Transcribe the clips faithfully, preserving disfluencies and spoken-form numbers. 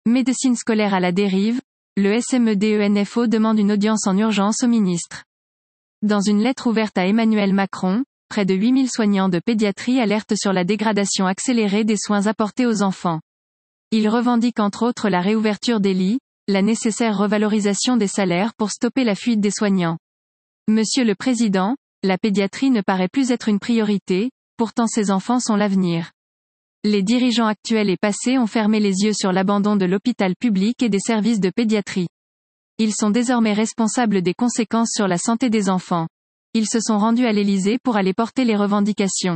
Médecine scolaire à la dérive, le S M E D E N F O demande une audience en urgence au ministre. Dans une lettre ouverte à Emmanuel Macron, près de huit mille soignants de pédiatrie alertent sur la dégradation accélérée des soins apportés aux enfants. Ils revendiquent entre autres la réouverture des lits, la nécessaire revalorisation des salaires pour stopper la fuite des soignants. Monsieur le Président, la pédiatrie ne paraît plus être une priorité, pourtant ces enfants sont l'avenir. Les dirigeants actuels et passés ont fermé les yeux sur l'abandon de l'hôpital public et des services de pédiatrie. Ils sont désormais responsables des conséquences sur la santé des enfants. Ils se sont rendus à l'Élysée pour aller porter les revendications.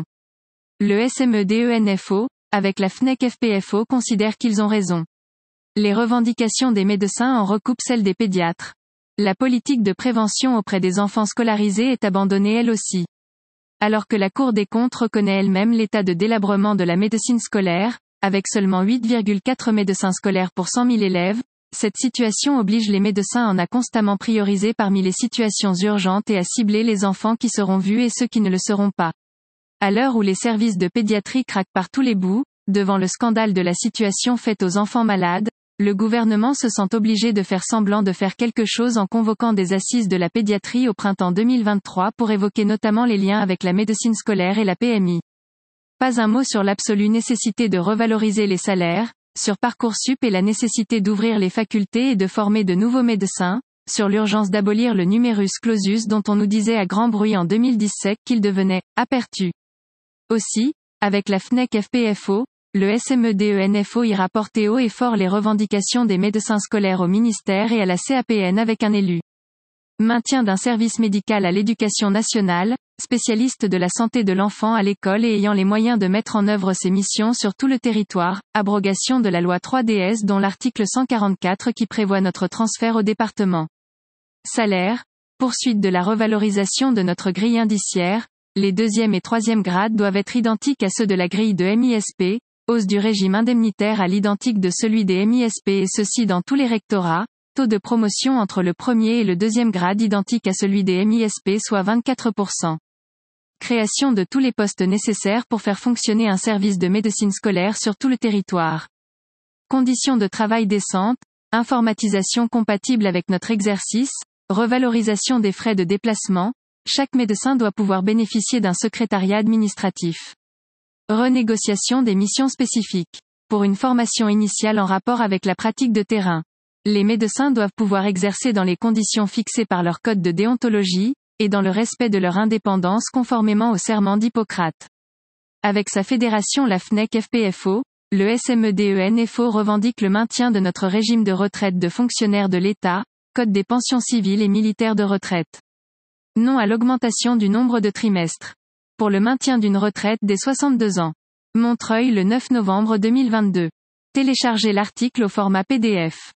Le S M E D E N F O, avec la F N E C F P F O, considère qu'ils ont raison. Les revendications des médecins en recoupent celles des pédiatres. La politique de prévention auprès des enfants scolarisés est abandonnée elle aussi. Alors que la Cour des comptes reconnaît elle-même l'état de délabrement de la médecine scolaire, avec seulement huit virgule quatre médecins scolaires pour cent mille élèves, cette situation oblige les médecins à en a constamment priorisé parmi les situations urgentes et à cibler les enfants qui seront vus et ceux qui ne le seront pas. À l'heure où les services de pédiatrie craquent par tous les bouts, devant le scandale de la situation faite aux enfants malades, le gouvernement se sent obligé de faire semblant de faire quelque chose en convoquant des assises de la pédiatrie au printemps deux mille vingt-trois pour évoquer notamment les liens avec la médecine scolaire et la P M I. Pas un mot sur l'absolue nécessité de revaloriser les salaires, sur Parcoursup et la nécessité d'ouvrir les facultés et de former de nouveaux médecins, sur l'urgence d'abolir le numerus clausus dont on nous disait à grand bruit en deux mille dix-sept qu'il devenait « aperçu ». Aussi, avec la F N E C F P F O, le S M E D E N F O ira porter haut et fort les revendications des médecins scolaires au ministère et à la C A P N avec un élu. Maintien d'un service médical à l'éducation nationale, spécialiste de la santé de l'enfant à l'école et ayant les moyens de mettre en œuvre ses missions sur tout le territoire, abrogation de la loi trois D S dont l'article cent quarante-quatre qui prévoit notre transfert au département. Salaire, poursuite de la revalorisation de notre grille indiciaire, les deuxième et troisième grades doivent être identiques à ceux de la grille de M I S P, hausse du régime indemnitaire à l'identique de celui des M I S P et ceci dans tous les rectorats, taux de promotion entre le premier et le deuxième grade identique à celui des M I S P soit vingt-quatre pour cent. Création de tous les postes nécessaires pour faire fonctionner un service de médecine scolaire sur tout le territoire. Conditions de travail décentes, informatisation compatible avec notre exercice, revalorisation des frais de déplacement, chaque médecin doit pouvoir bénéficier d'un secrétariat administratif. Renégociation des missions spécifiques. Pour une formation initiale en rapport avec la pratique de terrain. Les médecins doivent pouvoir exercer dans les conditions fixées par leur code de déontologie, et dans le respect de leur indépendance conformément au serment d'Hippocrate. Avec sa fédération la F N E C F P F O, le S M E D E N F O revendique le maintien de notre régime de retraite de fonctionnaires de l'État, code des pensions civiles et militaires de retraite. Non à l'augmentation du nombre de trimestres. Pour le maintien d'une retraite dès soixante-deux ans. Montreuil le neuf novembre deux mille vingt-deux. Téléchargez l'article au format P D F.